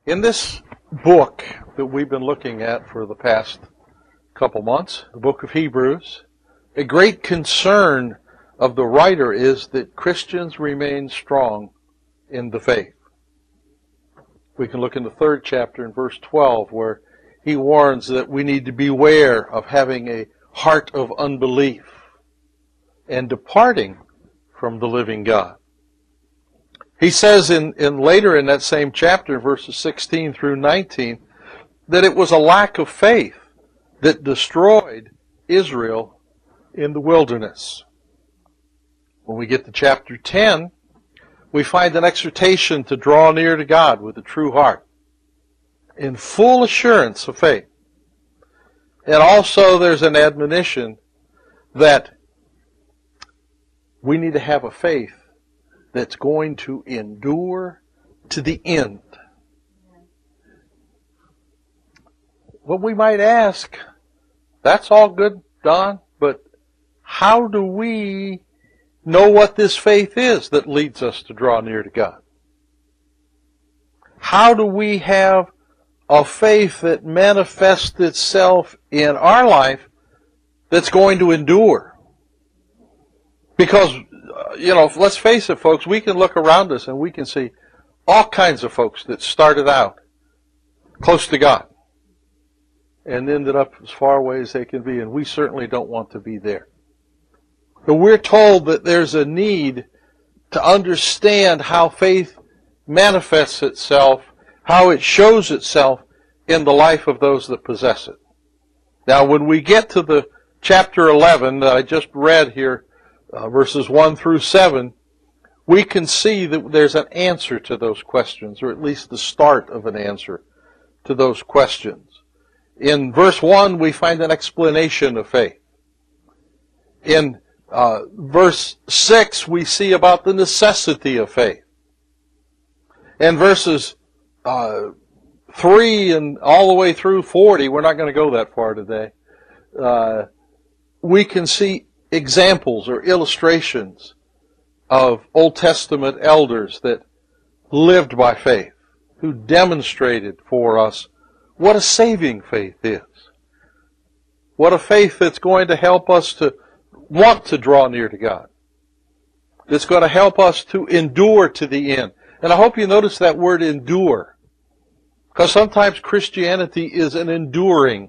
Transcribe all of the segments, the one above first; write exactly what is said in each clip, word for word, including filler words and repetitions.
In this book that we've been looking at for the past couple months, the book of Hebrews, a great concern of the writer is that Christians remain strong in the faith. We can look in the third chapter in verse twelve where he warns that we need to beware of having a heart of unbelief and departing from the living God. He says in, in later in that same chapter, verses sixteen through nineteen, that it was a lack of faith that destroyed Israel in the wilderness. When we get to chapter ten, we find an exhortation to draw near to God with a true heart, in full assurance of faith. And also there's an admonition that we need to have a faith that's going to endure to the end. Well, we might ask, that's all good, Don, but how do we know what this faith is that leads us to draw near to God? How do we have a faith that manifests itself in our life that's going to endure? Because, you know, let's face it, folks, we can look around us and we can see all kinds of folks that started out close to God and ended up as far away as they can be, and we certainly don't want to be there. But we're told that there's a need to understand how faith manifests itself, how it shows itself in the life of those that possess it. Now, when we get to the chapter eleven that I just read here, uh, verses one through seven, we can see that there's an answer to those questions, or at least the start of an answer to those questions. In verse one, we find an explanation of faith. In uh, verse six, we see about the necessity of faith. In verses uh, three and all the way through forty, we're not going to go that far today, uh, we can see examples or illustrations of Old Testament elders that lived by faith, who demonstrated for us what a saving faith is. What a faith that's going to help us to want to draw near to God. That's going to help us to endure to the end. And I hope you notice that word endure. Because sometimes Christianity is an enduring.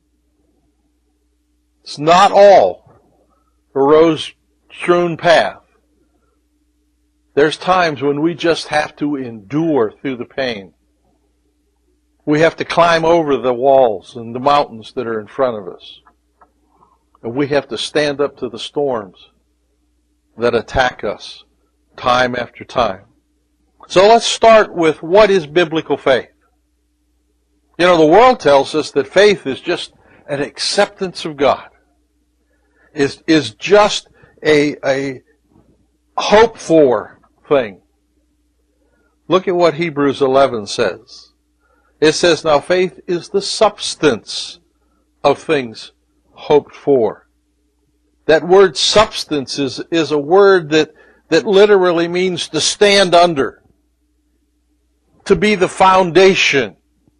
It's not all a rose-strewn path. There's times when we just have to endure through the pain. We have to climb over the walls and the mountains that are in front of us. And we have to stand up to the storms that attack us time after time. So let's start with what is biblical faith. You know, the world tells us that faith is just an acceptance of God. Is is just a, a hope for thing. Look at what Hebrews eleven says. It says, now faith is the substance of things hoped for. That word substance is, is a word that, that literally means to stand under, to be the foundation.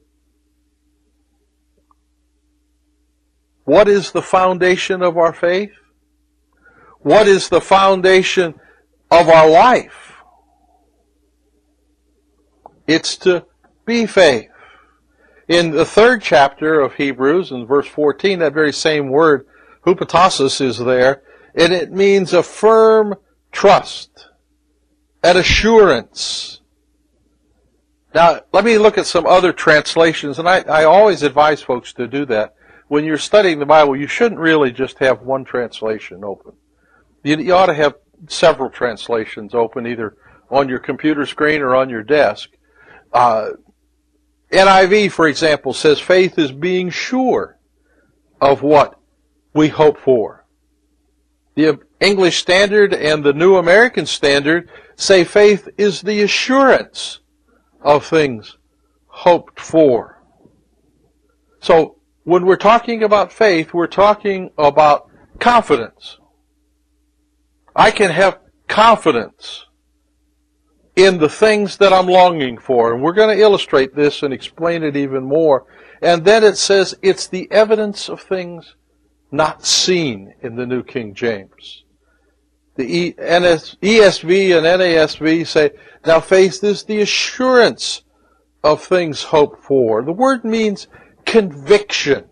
What is the foundation of our faith? What is the foundation of our life? It's to be faith. In the third chapter of Hebrews, in verse fourteen, that very same word, hupotasis, is there, and it means a firm trust, an assurance. Now, let me look at some other translations, and I, I always advise folks to do that. When you're studying the Bible, you shouldn't really just have one translation open. You, you ought to have several translations open, either on your computer screen or on your desk. Uh, N I V, for example, says faith is being sure of what we hope for. The English Standard and the New American Standard say faith is the assurance of things hoped for. So, when we're talking about faith, we're talking about confidence. I can have confidence in the things that I'm longing for. And we're going to illustrate this and explain it even more. And then it says it's the evidence of things not seen in the New King James. The E S V and N A S V say, now faith is the assurance of things hoped for. The word means conviction.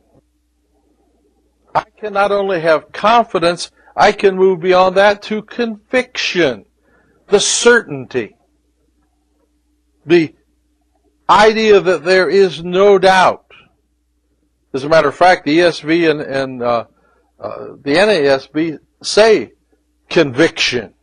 I can not only have confidence, I can move beyond that to conviction, the certainty, the idea that there is no doubt. As a matter of fact, the E S V and, and uh, uh, the N A S V say conviction.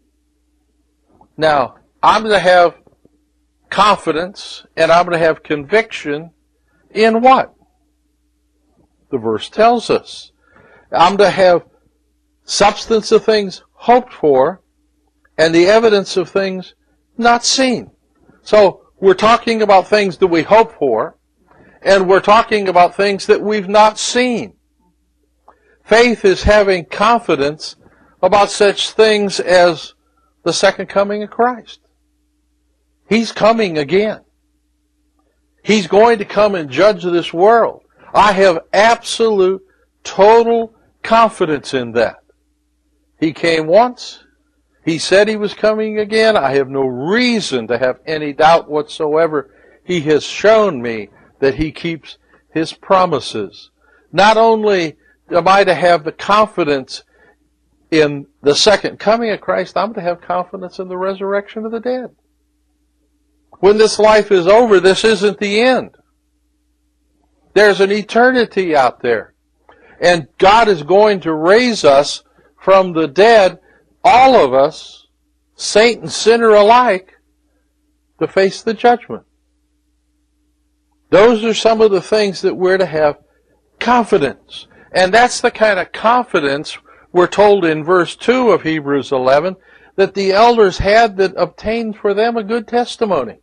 Now, I'm going to have confidence and I'm going to have conviction in what? The verse tells us. I'm to have substance of things hoped for and the evidence of things not seen. So we're talking about things that we hope for, and we're talking about things that we've not seen. Faith is having confidence about such things as the second coming of Christ. He's coming again. He's going to come and judge this world. I have absolute, total confidence in that. He came once. He said he was coming again. I have no reason to have any doubt whatsoever. He has shown me that he keeps his promises. Not only am I to have the confidence in the second coming of Christ, I'm to have confidence in the resurrection of the dead. When this life is over, this isn't the end. There's an eternity out there. And God is going to raise us from the dead, all of us, saint and sinner alike, to face the judgment. Those are some of the things that we're to have confidence. And that's the kind of confidence we're told in verse two of Hebrews eleven that the elders had that obtained for them a good testimony.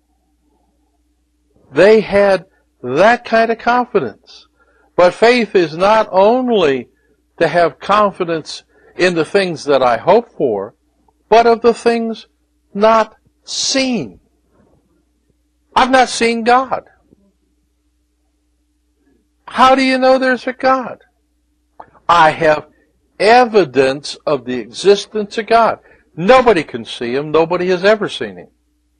They had that kind of confidence. But faith is not only to have confidence in the things that I hope for, but of the things not seen. I've not seen God. How do you know there's a God? I have evidence of the existence of God. Nobody can see Him. Nobody has ever seen Him.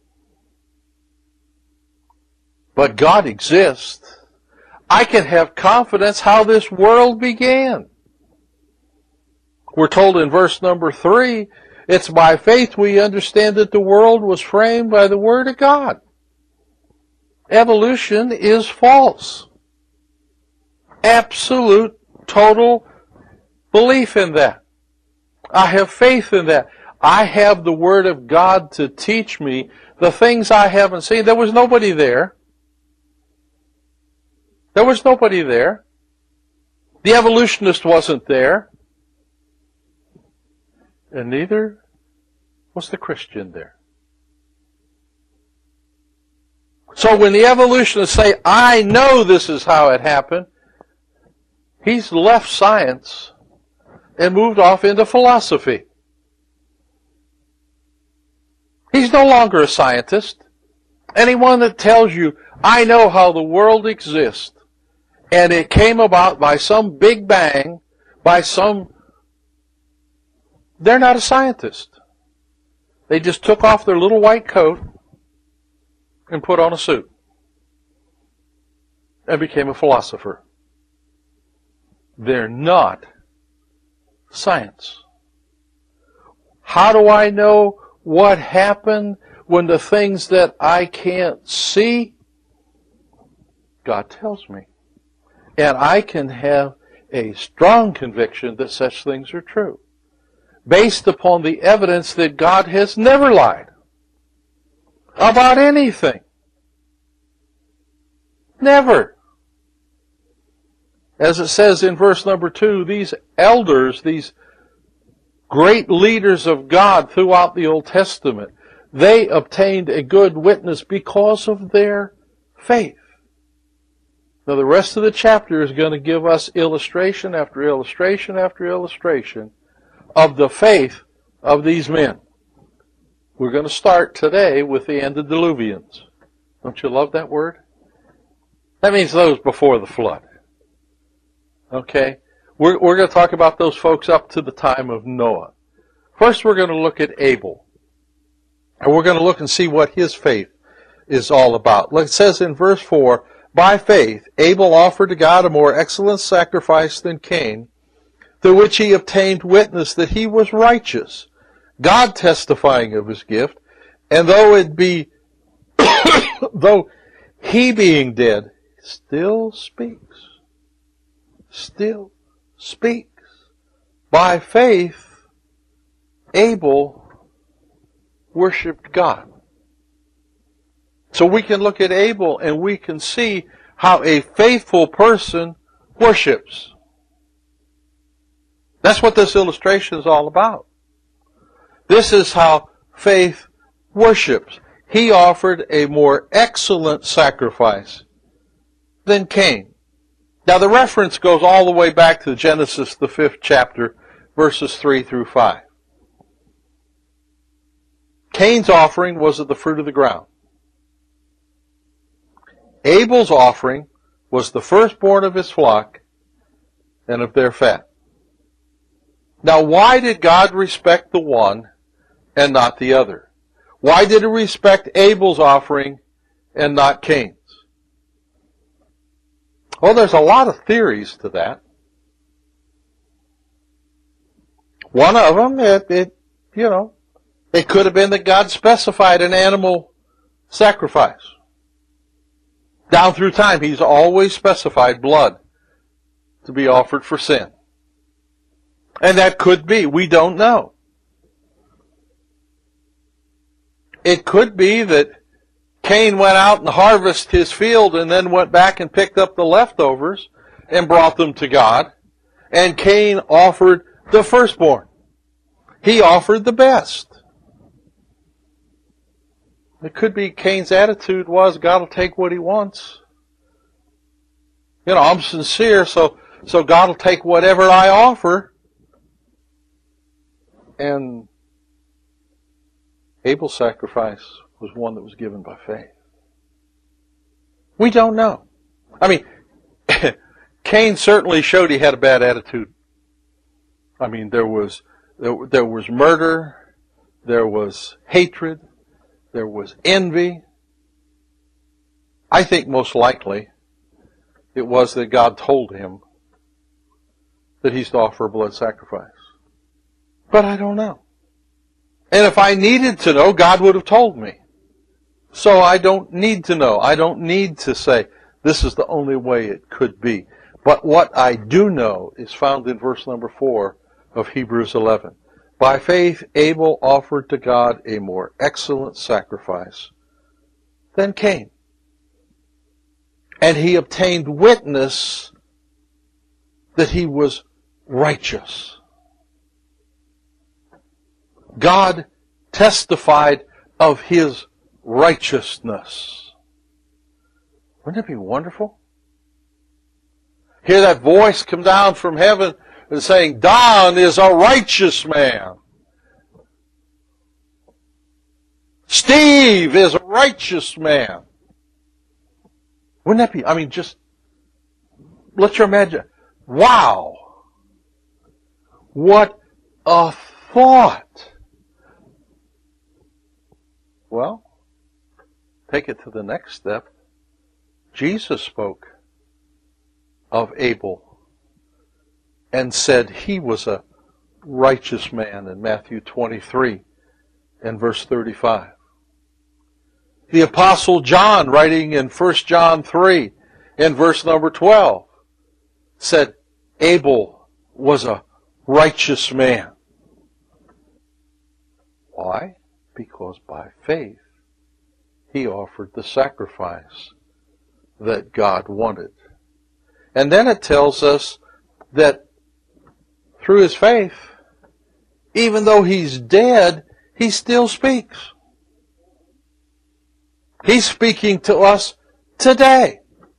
But God exists. I can have confidence how this world began. We're told in verse number three, it's by faith we understand that the world was framed by the Word of God. Evolution is false. Absolute, total belief in that. I have faith in that. I have the Word of God to teach me the things I haven't seen. There was nobody there. There was nobody there. The evolutionist wasn't there. And neither was the Christian there. So when the evolutionists say, I know this is how it happened, he's left science and moved off into philosophy. He's no longer a scientist. Anyone that tells you, I know how the world exists, and it came about by some big bang, by some... They're not a scientist. They just took off their little white coat and put on a suit and became a philosopher. They're not science. How do I know what happened when the things that I can't see? God tells me. And I can have a strong conviction that such things are true, based upon the evidence that God has never lied about anything. Never. As it says in verse number two, these elders, these great leaders of God throughout the Old Testament, they obtained a good witness because of their faith. Now the rest of the chapter is going to give us illustration after illustration after illustration of the faith of these men. We're going to start today with the antediluvians. Don't you love that word? That means those before the flood. Okay? We're, we're going to talk about those folks up to the time of Noah. First, we're going to look at Abel. And we're going to look and see what his faith is all about. Like it says in verse four, by faith, Abel offered to God a more excellent sacrifice than Cain, through which he obtained witness that he was righteous, God testifying of his gift, and though it be, though he being dead, still speaks. Still speaks. By faith, Abel worshipped God. So we can look at Abel and we can see how a faithful person worships. That's what this illustration is all about. This is how faith worships. He offered a more excellent sacrifice than Cain. Now the reference goes all the way back to Genesis, the fifth chapter, verses three through five. Cain's offering was of the fruit of the ground. Abel's offering was the firstborn of his flock and of their fat. Now, why did God respect the one and not the other? Why did he respect Abel's offering and not Cain's? Well, there's a lot of theories to that. One of them, it, it you know, it could have been that God specified an animal sacrifice. Down through time, he's always specified blood to be offered for sin. And that could be. We don't know. It could be that Cain went out and harvested his field and then went back and picked up the leftovers and brought them to God. And Cain offered the firstborn. He offered the best. It could be Cain's attitude was, God will take what he wants. You know, I'm sincere, so, so God will take whatever I offer. And Abel's sacrifice was one that was given by faith. We don't know. I mean, Cain certainly showed he had a bad attitude. I mean, there was, there, there was murder, there was hatred, there was envy. I think most likely it was that God told him that he's to offer a blood sacrifice. But I don't know. And if I needed to know, God would have told me. So I don't need to know. I don't need to say, this is the only way it could be. But what I do know is found in verse number four of Hebrews eleven. By faith, Abel offered to God a more excellent sacrifice than Cain. And he obtained witness that he was righteous. God testified of his righteousness. Wouldn't it be wonderful? Hear that voice come down from heaven and saying, Don is a righteous man. Steve is a righteous man. Wouldn't that be, I mean, just, let your imagine, wow. What a thought. Well, take it to the next step. Jesus spoke of Abel and said he was a righteous man in Matthew twenty-three and verse thirty-five. The Apostle John, writing in First John three and verse number twelve, said Abel was a righteous man. Why? Because by faith he offered the sacrifice that God wanted. And then it tells us that through his faith, even though he's dead, he still speaks. He's speaking to us today.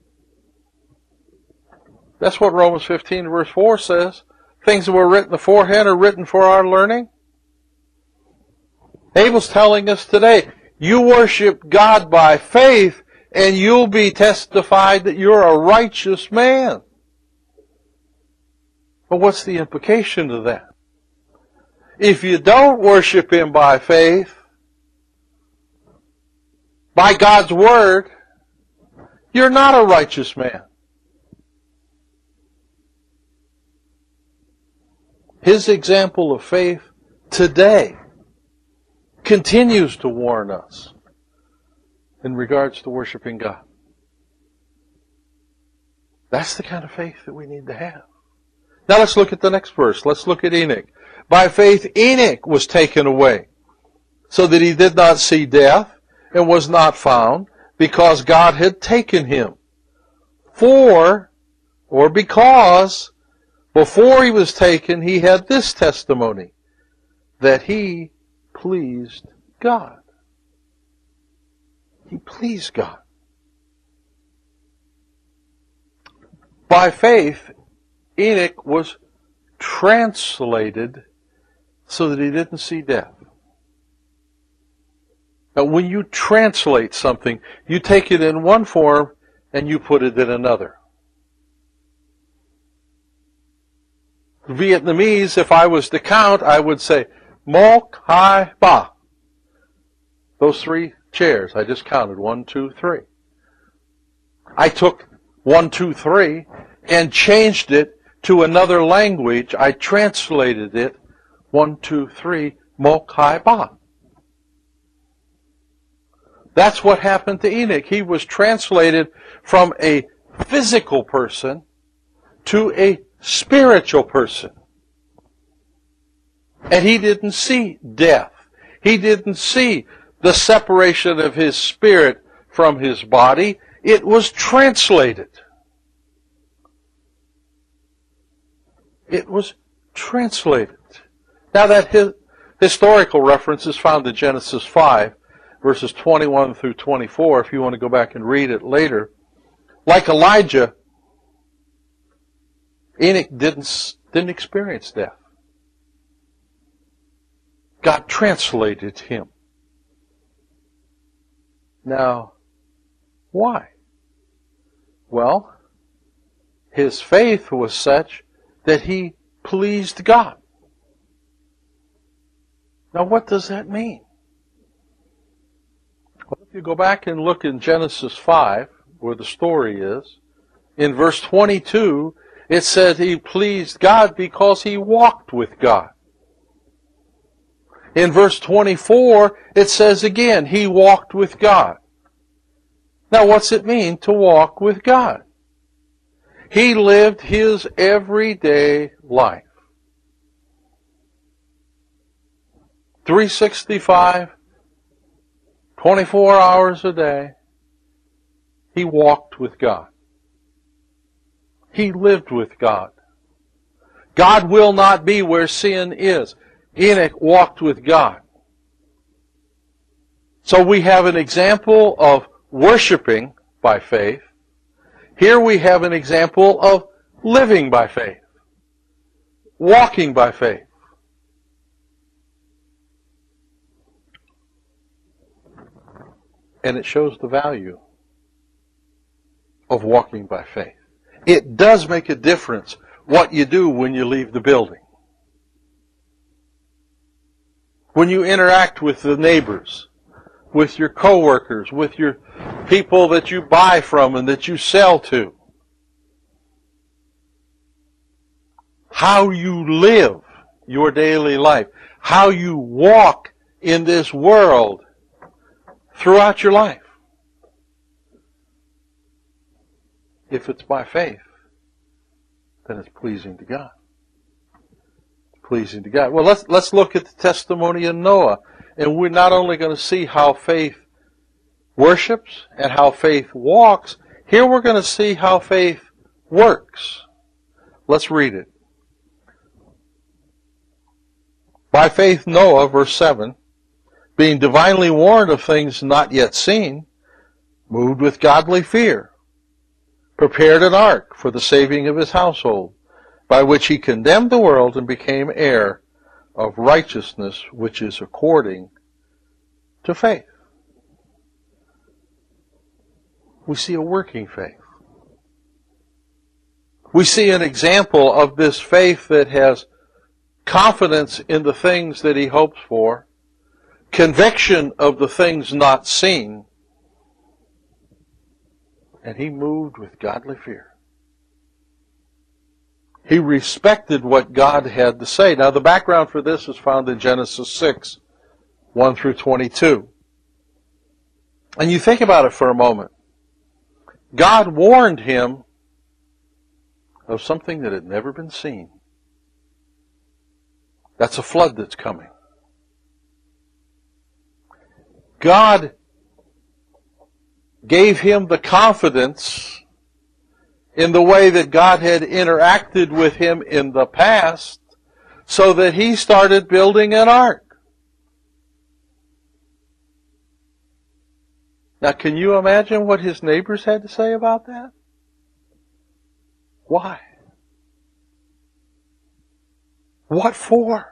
That's what Romans fifteen verse four says. Things that were written beforehand are written for our learning. Abel's telling us today, you worship God by faith, and you'll be testified that you're a righteous man. But what's the implication of that? If you don't worship Him by faith, by God's Word, you're not a righteous man. His example of faith today continues to warn us in regards to worshiping God. That's the kind of faith that we need to have. Now let's look at the next verse. Let's look at Enoch. By faith Enoch was taken away, so that he did not see death, and was not found, because God had taken him. For, or because, before he was taken, he had this testimony, that he pleased God. He pleased God. By faith, Enoch was translated so that he didn't see death. Now, when you translate something, you take it in one form and you put it in another. Vietnamese, if I was to count, I would say, Mok Hai Ba. Those three chairs, I just counted. One, two, three. I took one, two, three and changed it to another language. I translated it, one, two, three, Mok Hai Ba. That's what happened to Enoch. He was translated from a physical person to a spiritual person. And he didn't see death. He didn't see the separation of his spirit from his body. It was translated. It was translated. Now that his, historical reference is found in Genesis five, verses twenty-one through twenty-four, if you want to go back and read it later. Like Elijah, Enoch didn't, didn't experience death. God translated him. Now, why? Well, his faith was such that he pleased God. Now, what does that mean? Well, if you go back and look in Genesis five, where the story is, in verse twenty-two, it said he pleased God because he walked with God. In verse twenty-four, it says again, he walked with God. Now, what's it mean to walk with God? He lived his everyday life. three sixty-five, twenty-four hours a day, he walked with God. He lived with God. God will not be where sin is. Enoch walked with God. So we have an example of worshiping by faith. Here we have an example of living by faith. Walking by faith. And it shows the value of walking by faith. It does make a difference what you do when you leave the building. When you interact with the neighbors, with your coworkers, with your people that you buy from and that you sell to. How you live your daily life. How you walk in this world throughout your life. If it's by faith, then it's pleasing to God. Pleasing to God. Well, let's let's look at the testimony of Noah, and we're not only going to see how faith worships and how faith walks. Here we're going to see how faith works. Let's read it. By faith Noah, verse seven, being divinely warned of things not yet seen, moved with godly fear, prepared an ark for the saving of his household, by which he condemned the world and became heir of righteousness, which is according to faith. We see a working faith. We see an example of this faith that has confidence in the things that he hopes for, conviction of the things not seen, and he moved with godly fear. He respected what God had to say. Now, the background for this is found in Genesis six, one through twenty-two. And you think about it for a moment. God warned him of something that had never been seen. That's a flood that's coming. God gave him the confidence in the way that God had interacted with him in the past, so that he started building an ark. Now, can you imagine what his neighbors had to say about that? Why? What for?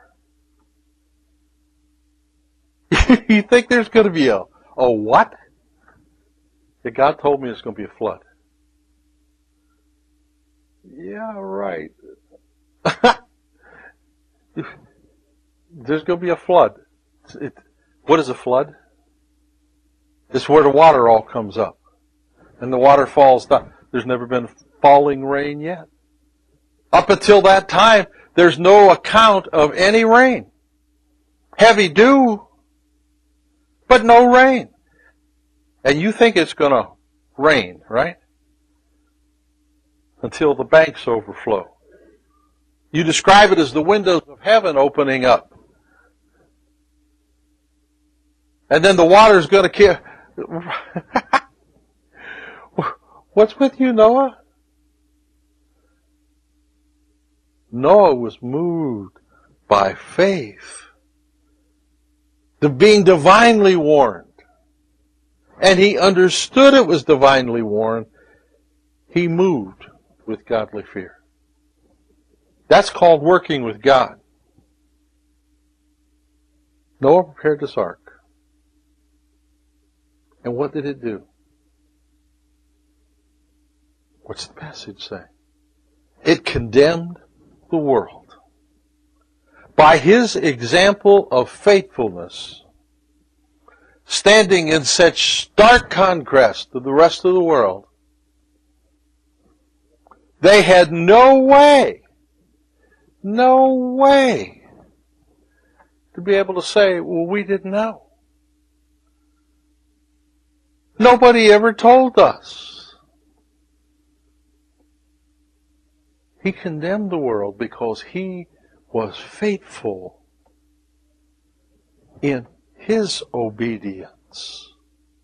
You think there's going to be a, a what? That God told me it's going to be a flood. Yeah, right. There's going to be a flood. It, what is a flood? It's where the water all comes up. And the water falls down. There's never been falling rain yet. Up until that time, there's no account of any rain. Heavy dew, but no rain. And you think it's going to rain, right? Until the banks overflow. You describe it as the windows of heaven opening up. And then the water's going to kill. What's with you, Noah? Noah was moved by faith, to being divinely warned. And he understood it was divinely warned. He moved with godly fear. That's called working with God. Noah prepared this ark. And what did it do? What's the passage say? It condemned the world. By his example of faithfulness, standing in such stark contrast to the rest of the world, they had no way, no way to be able to say, well, we didn't know. Nobody ever told us. He condemned the world because he was faithful in his obedience.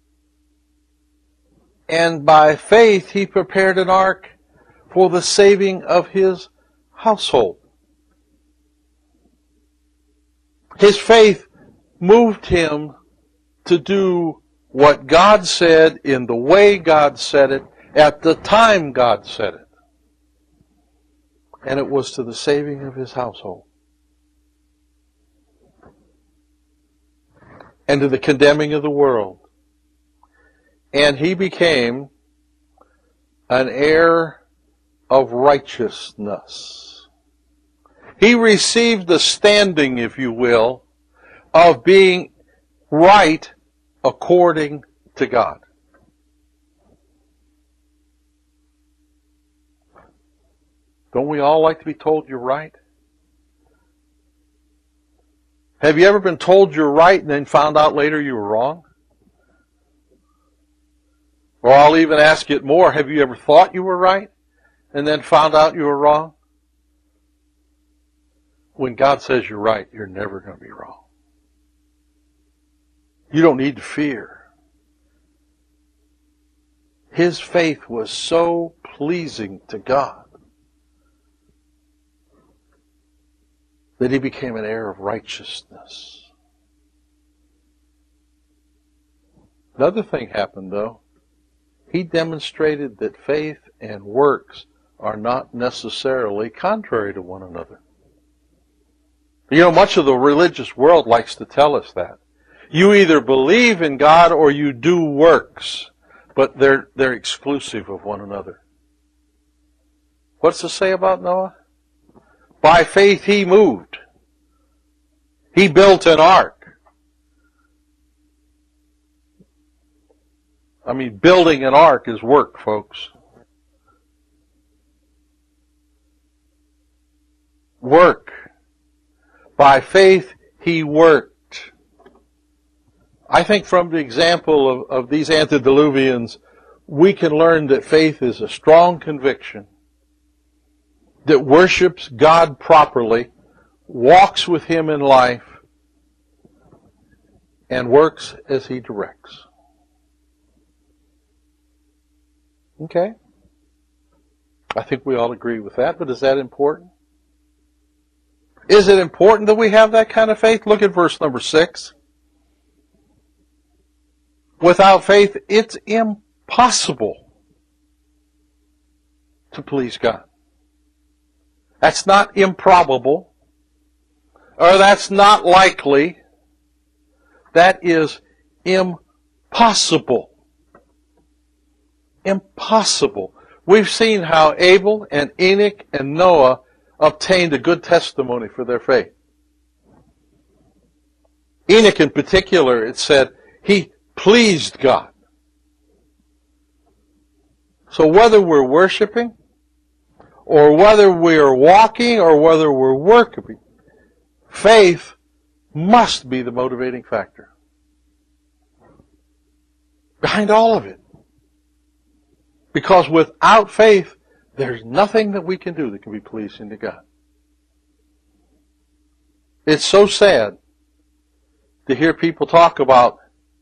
And by faith he prepared an ark for the saving of his household. His faith moved him to do what God said in the way God said it, at the time God said it. And it was to the saving of his household. And to the condemning of the world. And he became an heir of righteousness. He received the standing, if you will, of being right according to God. Don't we all like to be told you're right? Have you ever been told you're right and then found out later you were wrong? Or I'll even ask it more, have you ever thought you were right and then found out you were wrong? When God says you're right, you're never going to be wrong. You don't need to fear. His faith was so pleasing to God that he became an heir of righteousness. Another thing happened, though. He demonstrated that faith and works are not necessarily contrary to one another. You know, much of the religious world likes to tell us that. You either believe in God or you do works, but they're, they're exclusive of one another. What's it say about Noah? By faith he moved. He built an ark. I mean, building an ark is work, folks. Work. By faith he worked. I think from the example of, of these antediluvians, we can learn that faith is a strong conviction that worships God properly, walks with Him in life, and works as He directs. Okay? I think we all agree with that, but is that important? Is it important that we have that kind of faith? Look at verse number six. Without faith, it's impossible to please God. That's not improbable, or that's not likely. That is impossible. Impossible. We've seen how Abel and Enoch and Noah obtained a good testimony for their faith. Enoch in particular, it said, he pleased God. So whether we're worshiping, or whether we're walking, or whether we're working, faith must be the motivating factor behind all of it. Because without faith, there's nothing that we can do that can be pleasing to God. It's so sad to hear people talk about,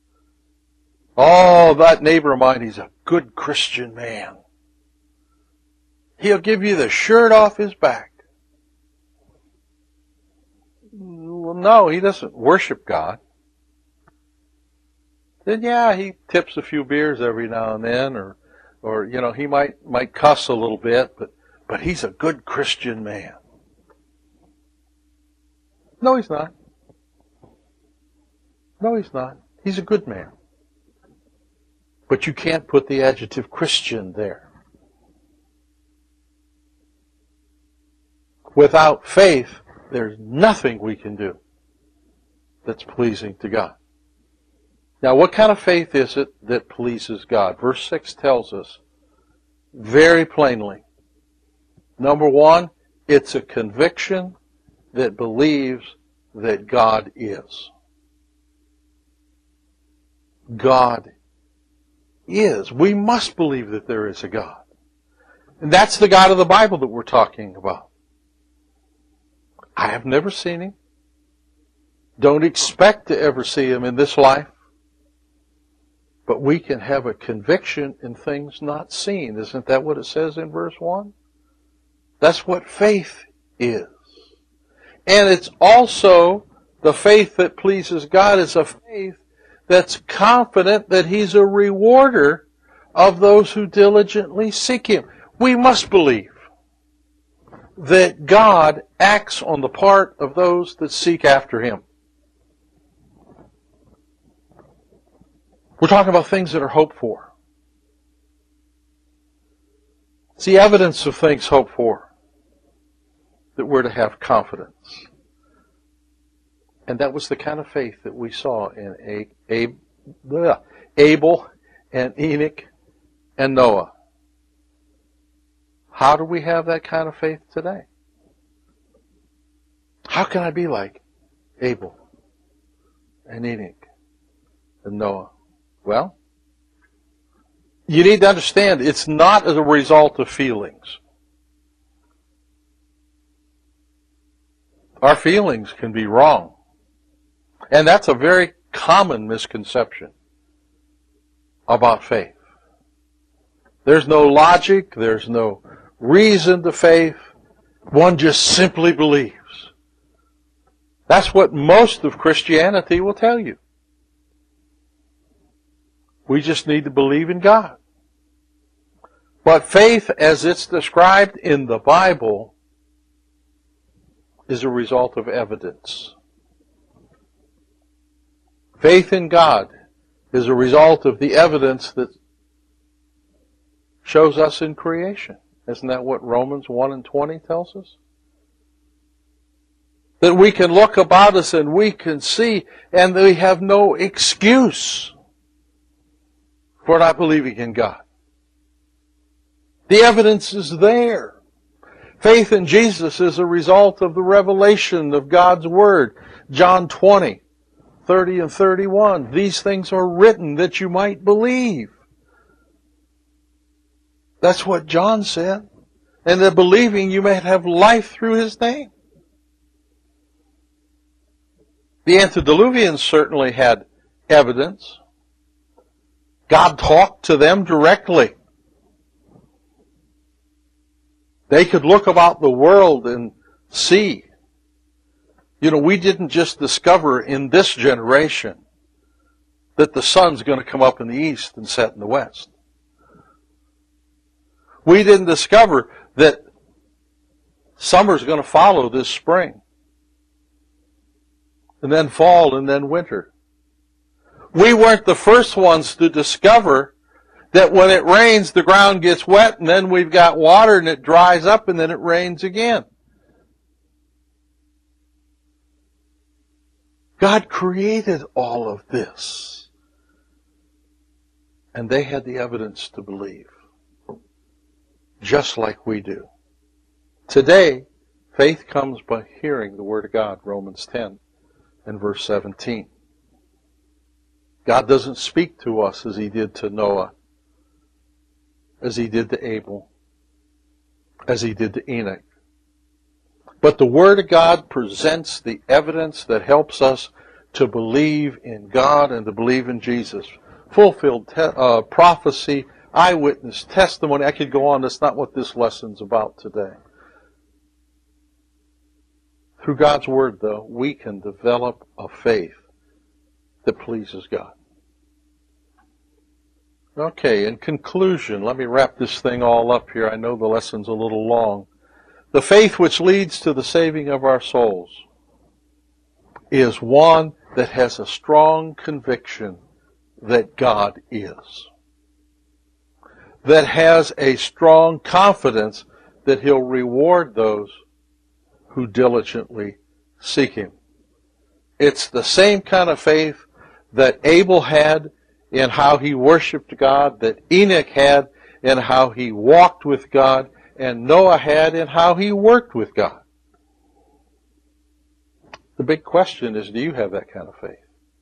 oh, that neighbor of mine, he's a good Christian man. He'll give you the shirt off his back. Well, no, he doesn't worship God. Then, yeah, he tips a few beers every now and then, or, or you know, he might might cuss a little bit, but but he's a good Christian man. No, he's not. No, he's not. He's a good man. But you can't put the adjective Christian there. Without faith, there's nothing we can do that's pleasing to God. Now, what kind of faith is it that pleases God? Verse six tells us very plainly. Number one, it's a conviction that believes that God is. God is. We must believe that there is a God. And that's the God of the Bible that we're talking about. I have never seen Him. Don't expect to ever see Him in this life. But we can have a conviction in things not seen. Isn't that what it says in verse one? That's what faith is. And it's also the faith that pleases God is a faith that's confident that He's a rewarder of those who diligently seek Him. We must believe that God acts on the part of those that seek after Him. We're talking about things that are hoped for. It's the evidence of things hoped for that we're to have confidence. And that was the kind of faith that we saw in Abel and Enoch and Noah. How do we have that kind of faith today? How can I be like Abel and Enoch and Noah? Well, you need to understand it's not as a result of feelings. Our feelings can be wrong. And that's a very common misconception about faith. There's no logic, there's no reason to faith. One just simply believes. That's what most of Christianity will tell you. We just need to believe in God. But faith, as it's described in the Bible, is a result of evidence. Faith in God is a result of the evidence that shows us in creation. Isn't that what Romans one and twenty tells us? That we can look about us and we can see, and we have no excuse for not believing in God. The evidence is there. Faith in Jesus is a result of the revelation of God's Word. John twenty, thirty and thirty-one. These things are written that you might believe. That's what John said. And that believing you may have life through His name. The antediluvians certainly had evidence. God talked to them directly. They could look about the world and see. You know, we didn't just discover in this generation that the sun's going to come up in the east and set in the west. We didn't discover that summer's going to follow this spring, and then fall, and then winter. We weren't the first ones to discover that when it rains, the ground gets wet, and then we've got water, and it dries up, and then it rains again. God created all of this. And they had the evidence to believe. Just like we do. Today, faith comes by hearing the Word of God, Romans ten and verse seventeen. God doesn't speak to us as He did to Noah, as He did to Abel, as He did to Enoch. But the Word of God presents the evidence that helps us to believe in God and to believe in Jesus. Fulfilled te- uh, prophecy, eyewitness testimony. I could go on. That's not what this lesson's about today. Through God's Word, though, we can develop a faith that pleases God. Okay, in conclusion, let me wrap this thing all up here. I know the lesson's a little long. The faith which leads to the saving of our souls is one that has a strong conviction that God is. That has a strong confidence that He'll reward those who diligently seek Him. It's the same kind of faith that Abel had in how he worshiped God, that Enoch had in how he walked with God, and Noah had in how he worked with God. The big question is, do you have that kind of faith?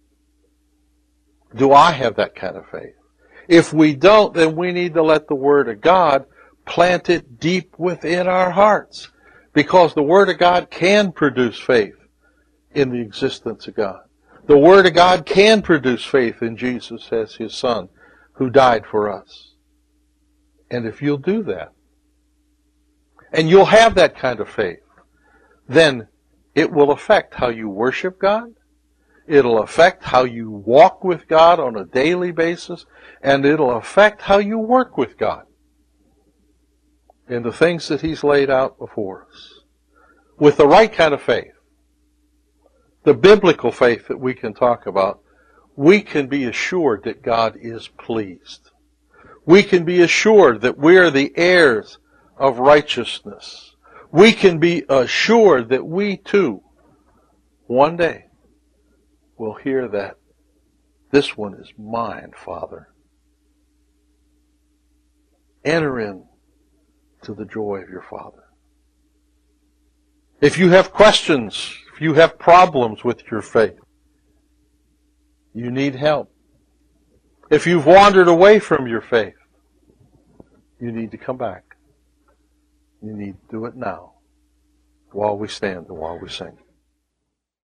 Do I have that kind of faith? If we don't, then we need to let the Word of God plant it deep within our hearts. Because the Word of God can produce faith in the existence of God. The Word of God can produce faith in Jesus as His Son who died for us. And if you'll do that, and you'll have that kind of faith, then it will affect how you worship God. It'll affect how you walk with God on a daily basis. And it'll affect how you work with God in the things that He's laid out before us. With the right kind of faith, the biblical faith that we can talk about, we can be assured that God is pleased. We can be assured that we are the heirs of righteousness. We can be assured that we too, one day, will hear that, this one is mine, Father. Enter in to the joy of your Father. If you have questions, if you have problems with your faith, you need help. If you've wandered away from your faith, you need to come back. You need to do it now, while we stand and while we sing.